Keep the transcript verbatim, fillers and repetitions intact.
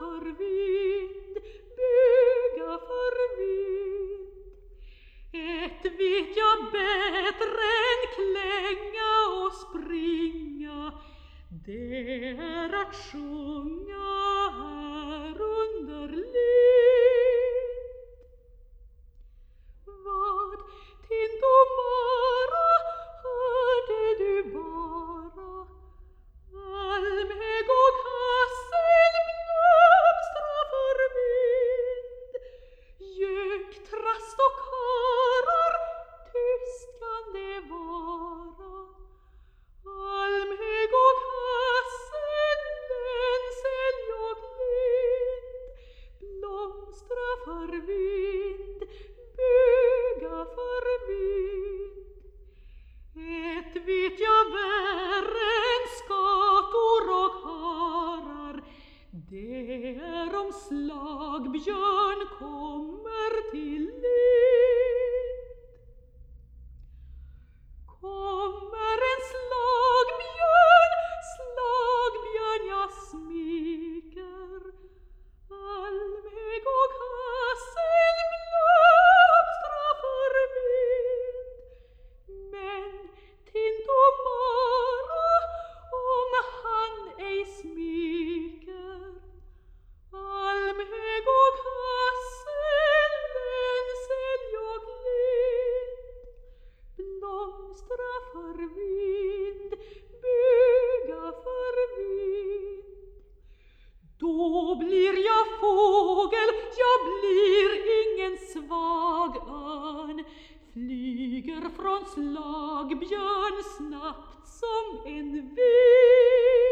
för vind, buga för vind. Ett vet jag bättre än klänga och springa, det är att sjunga här under lind. Vad Tintomara hörde du bara, almhägg och hassel blomstra för vind. Gök, trast och karar, tyst kan det vara, almhägg och hassel, lönsälj och lind. Blomstra för vind, buga för vind. Ett vet jag värre än skator och harar, det är om slagbjörn kommer till lind. Kommer en slagbjörn, slagbjörn jag smeker, almhägg och hassel blomstra för vind. Men Tintomara, om han ej smeker, almhägg och hassel, lönsälj och lind. Blomstra för vind, buga för vind. Då blir jag fågel, jag blir ingen svag örn, flyger från slagbjörn snabbt som en vind.